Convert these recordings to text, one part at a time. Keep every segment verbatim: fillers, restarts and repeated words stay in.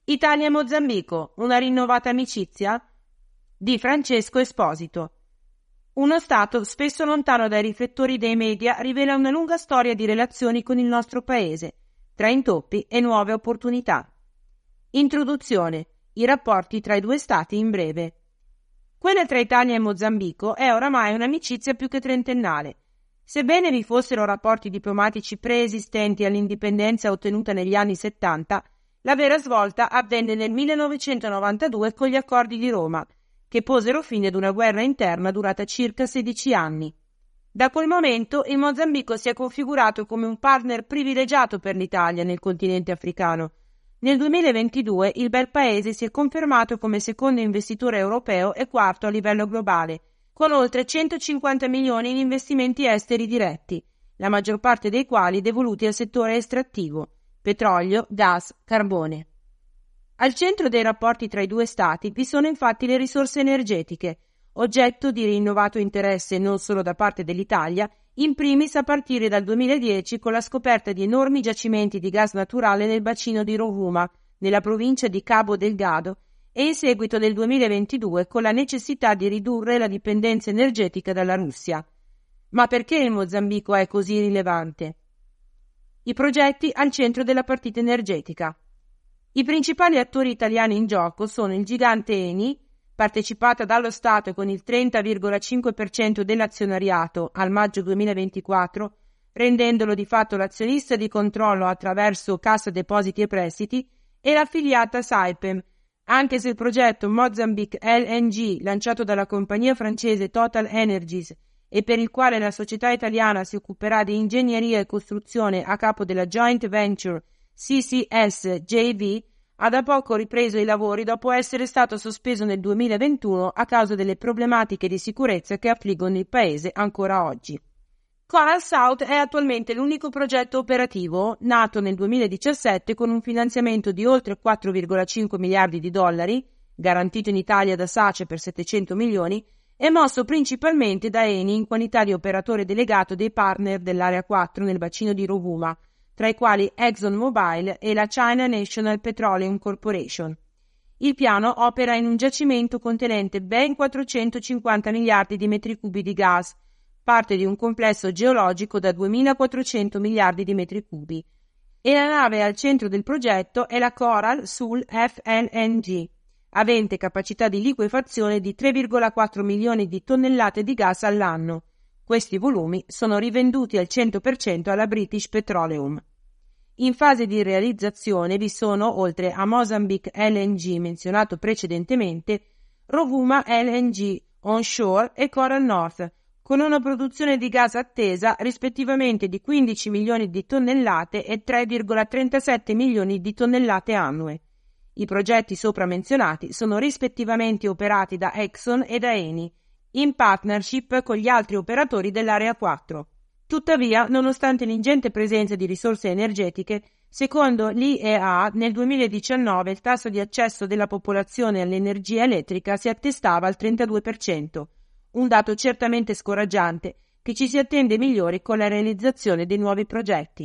Italia e Mozambico, una rinnovata amicizia? Di Francesco Esposito. Uno Stato spesso lontano dai riflettori dei media rivela una lunga storia di relazioni con il nostro paese, tra intoppi e nuove opportunità. Introduzione. I rapporti tra i due Stati in breve. Quella tra Italia e Mozambico è oramai un'amicizia più che trentennale. Sebbene vi fossero rapporti diplomatici preesistenti all'indipendenza ottenuta negli anni settanta, la vera svolta avvenne nel millenovecentonovantadue con gli Accordi di Roma, che posero fine ad una guerra interna durata circa sedici anni. Da quel momento il Mozambico si è configurato come un partner privilegiato per l'Italia nel continente africano. Nel duemilaventidue il bel paese si è confermato come secondo investitore europeo e quarto a livello globale, con oltre centocinquanta milioni in investimenti esteri diretti, la maggior parte dei quali devoluti al settore estrattivo, petrolio, gas, carbone. Al centro dei rapporti tra i due Stati vi sono infatti le risorse energetiche, oggetto di rinnovato interesse non solo da parte dell'Italia, in primis a partire dal duemiladieci con la scoperta di enormi giacimenti di gas naturale nel bacino di Rovuma, nella provincia di Cabo Delgado, e in seguito nel duemilaventidue con la necessità di ridurre la dipendenza energetica dalla Russia. Ma perché il Mozambico è così rilevante? I progetti al centro della partita energetica. I principali attori italiani in gioco sono il gigante Eni, partecipata dallo Stato con il trenta virgola cinque per cento dell'azionariato al maggio duemilaventiquattro, rendendolo di fatto l'azionista di controllo attraverso Cassa Depositi e Prestiti, e l'affiliata Saipem, anche se il progetto Mozambique L N G, lanciato dalla compagnia francese Total Energies e per il quale la società italiana si occuperà di ingegneria e costruzione a capo della joint venture C C S J V, ha da poco ripreso i lavori dopo essere stato sospeso nel duemilaventuno a causa delle problematiche di sicurezza che affliggono il paese ancora oggi. Coral South è attualmente l'unico progetto operativo, nato nel duemiladiciassette con un finanziamento di oltre quattro virgola cinque miliardi di dollari, garantito in Italia da SACE per settecento milioni, e mosso principalmente da Eni in qualità di operatore delegato dei partner dell'Area quattro nel bacino di Rovuma, tra i quali ExxonMobil e la China National Petroleum Corporation. Il piano opera in un giacimento contenente ben quattrocentocinquanta miliardi di metri cubi di gas, parte di un complesso geologico da duemilaquattrocento miliardi di metri cubi, e la nave al centro del progetto è la Coral Sul F L N G, avente capacità di liquefazione di tre virgola quattro milioni di tonnellate di gas all'anno. Questi volumi sono rivenduti al cento per cento alla British Petroleum. In fase di realizzazione vi sono, oltre a Mozambique L N G menzionato precedentemente, Rovuma L N G Onshore e Coral North, con una produzione di gas attesa rispettivamente di quindici milioni di tonnellate e tre virgola trentasette milioni di tonnellate annue. I progetti sopra menzionati sono rispettivamente operati da Exxon e da Eni, in partnership con gli altri operatori dell'Area quattro. Tuttavia, nonostante l'ingente presenza di risorse energetiche, secondo l'I E A nel duemiladiciannove il tasso di accesso della popolazione all'energia elettrica si attestava al trentadue per cento, un dato certamente scoraggiante che ci si attende migliori con la realizzazione dei nuovi progetti.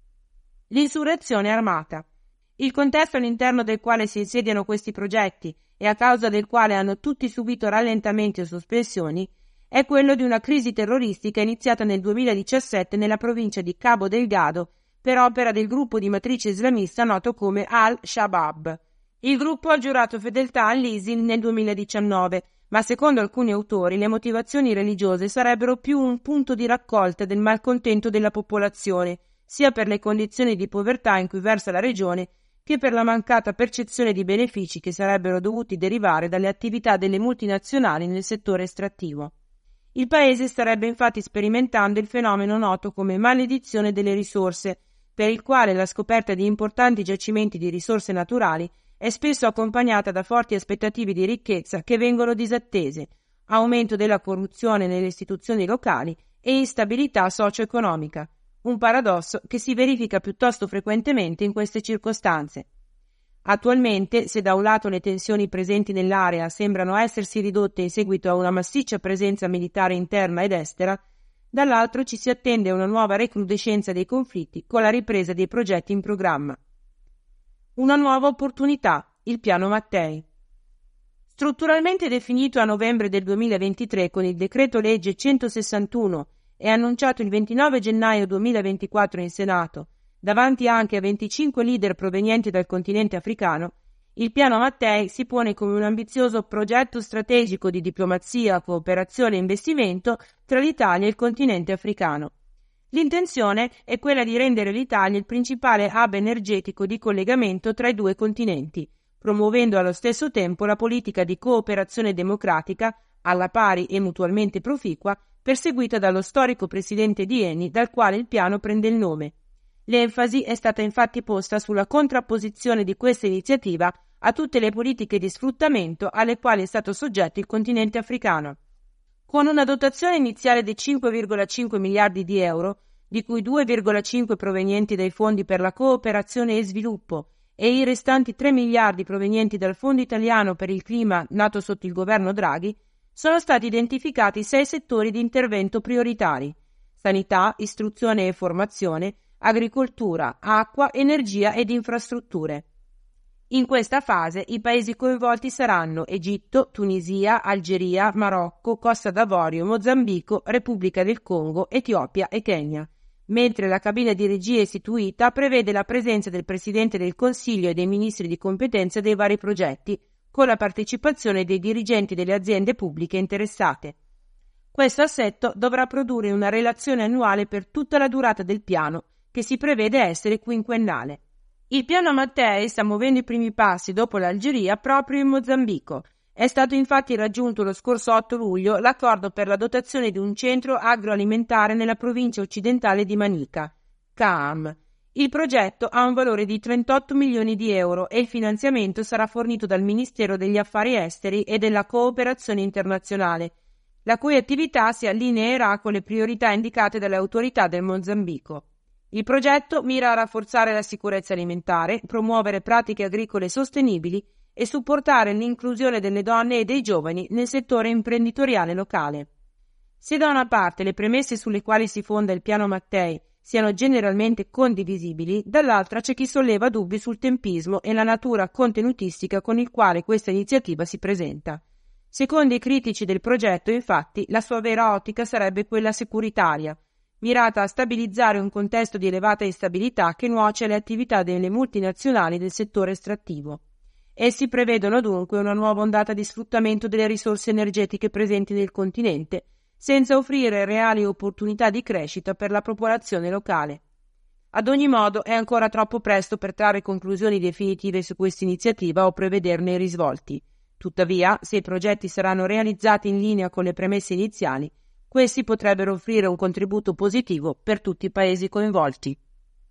L'insurrezione armata. Il contesto all'interno del quale si insediano questi progetti e a causa del quale hanno tutti subito rallentamenti o sospensioni è quello di una crisi terroristica iniziata nel duemiladiciassette nella provincia di Cabo Delgado per opera del gruppo di matrice islamista noto come Al-Shabaab. Il gruppo ha giurato fedeltà all'I S I L nel duemiladiciannove, ma secondo alcuni autori le motivazioni religiose sarebbero più un punto di raccolta del malcontento della popolazione, sia per le condizioni di povertà in cui versa la regione, che per la mancata percezione di benefici che sarebbero dovuti derivare dalle attività delle multinazionali nel settore estrattivo. Il paese starebbe infatti sperimentando il fenomeno noto come maledizione delle risorse, per il quale la scoperta di importanti giacimenti di risorse naturali è spesso accompagnata da forti aspettative di ricchezza che vengono disattese, aumento della corruzione nelle istituzioni locali e instabilità socio-economica, un paradosso che si verifica piuttosto frequentemente in queste circostanze. Attualmente, se da un lato le tensioni presenti nell'area sembrano essersi ridotte in seguito a una massiccia presenza militare interna ed estera, dall'altro ci si attende una nuova recrudescenza dei conflitti con la ripresa dei progetti in programma. Una nuova opportunità. il Piano Mattei. Strutturalmente definito a novembre del duemilaventitré con il decreto legge centosessantuno e annunciato il ventinove gennaio duemilaventiquattro in Senato, davanti anche a venticinque leader provenienti dal continente africano, il Piano Mattei si pone come un ambizioso progetto strategico di diplomazia, cooperazione e investimento tra l'Italia e il continente africano. L'intenzione è quella di rendere l'Italia il principale hub energetico di collegamento tra i due continenti, promuovendo allo stesso tempo la politica di cooperazione democratica, alla pari e mutualmente proficua, perseguita dallo storico presidente di Eni, dal quale il piano prende il nome. L'enfasi è stata infatti posta sulla contrapposizione di questa iniziativa a tutte le politiche di sfruttamento alle quali è stato soggetto il continente africano. Con una dotazione iniziale di cinque virgola cinque miliardi di euro, di cui due virgola cinque provenienti dai fondi per la cooperazione e sviluppo e i restanti tre miliardi provenienti dal Fondo Italiano per il Clima nato sotto il governo Draghi, sono stati identificati sei settori di intervento prioritari: sanità, istruzione e formazione, agricoltura, acqua, energia ed infrastrutture. In questa fase i paesi coinvolti saranno Egitto, Tunisia, Algeria, Marocco, Costa d'Avorio, Mozambico, Repubblica del Congo, Etiopia e Kenya, mentre la cabina di regia istituita prevede la presenza del Presidente del Consiglio e dei ministri di competenza dei vari progetti, con la partecipazione dei dirigenti delle aziende pubbliche interessate. Questo assetto dovrà produrre una relazione annuale per tutta la durata del piano, che si prevede essere quinquennale. Il Piano Mattei sta muovendo i primi passi dopo l'Algeria proprio in Mozambico. È stato infatti raggiunto lo scorso otto luglio l'accordo per la dotazione di un centro agroalimentare nella provincia occidentale di Manica, C A M. Il progetto ha un valore di trentotto milioni di euro e il finanziamento sarà fornito dal Ministero degli Affari Esteri e della Cooperazione Internazionale, la cui attività si allineerà con le priorità indicate dalle autorità del Mozambico. Il progetto mira a rafforzare la sicurezza alimentare, promuovere pratiche agricole sostenibili e supportare l'inclusione delle donne e dei giovani nel settore imprenditoriale locale. Se da una parte le premesse sulle quali si fonda il Piano Mattei siano generalmente condivisibili, dall'altra c'è chi solleva dubbi sul tempismo e la natura contenutistica con il quale questa iniziativa si presenta. Secondo i critici del progetto, infatti, la sua vera ottica sarebbe quella securitaria, mirata a stabilizzare un contesto di elevata instabilità che nuoce alle attività delle multinazionali del settore estrattivo. Essi prevedono dunque una nuova ondata di sfruttamento delle risorse energetiche presenti nel continente, senza offrire reali opportunità di crescita per la popolazione locale. Ad ogni modo, è ancora troppo presto per trarre conclusioni definitive su questa iniziativa o prevederne i risvolti. Tuttavia, se i progetti saranno realizzati in linea con le premesse iniziali, questi potrebbero offrire un contributo positivo per tutti i paesi coinvolti.